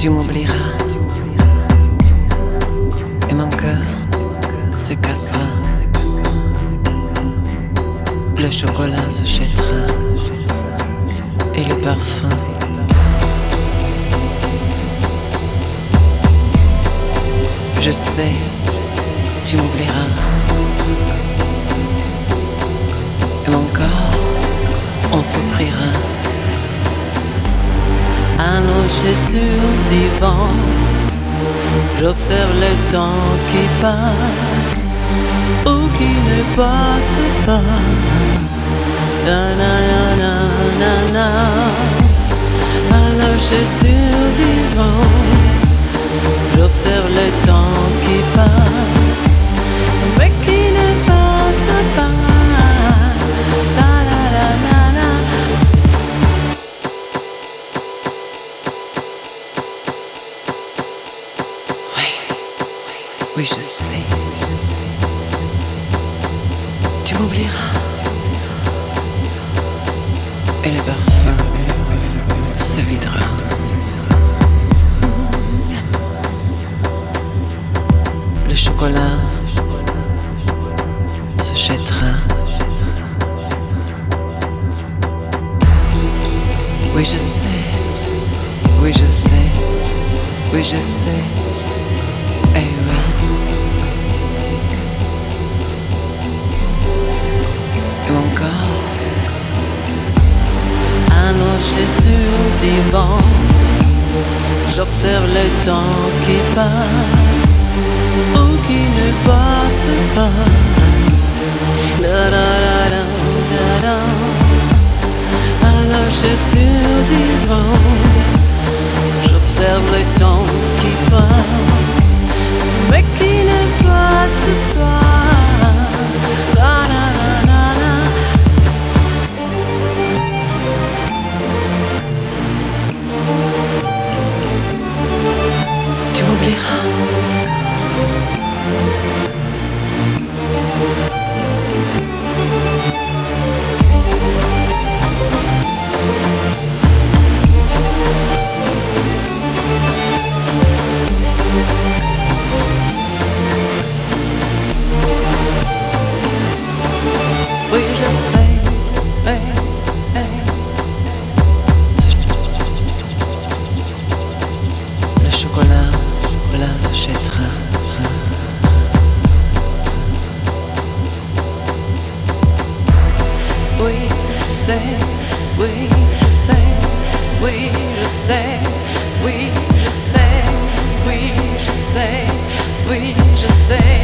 tu m'oublieras et mon cœur se cassera. Le chocolat se jettera et le parfum. Je sais, tu m'oublieras et mon corps en souffrira. Allongé sur le divan, j'observe le temps qui passe ou qui ne passe pas. Na na na na na na. Allongé sur le divan, j'observe le temps qui passe, mais qui ne passe pas. La la la la la. Oui, je sais. Tu m'oublieras. Et le parfum se videra. Le chocolat se jettera. Oui, je sais. Oui, je sais. Oui, je sais. Eh oui. Et mon corps allongé sur le divan, j'observe le temps qui passe ou qui ne passe pas. La la la la la la. Allongé sur le divan, j'observe le temps qui passe, mais qui ne passe pas. La la la la la. Tu m'oublieras. Oui, je sais, hey, hey. Le chocolat blanc se jettera. Oui, je sais, oui, je sais, oui, je sais, oui, je sais, oui, je sais, oui, je sais.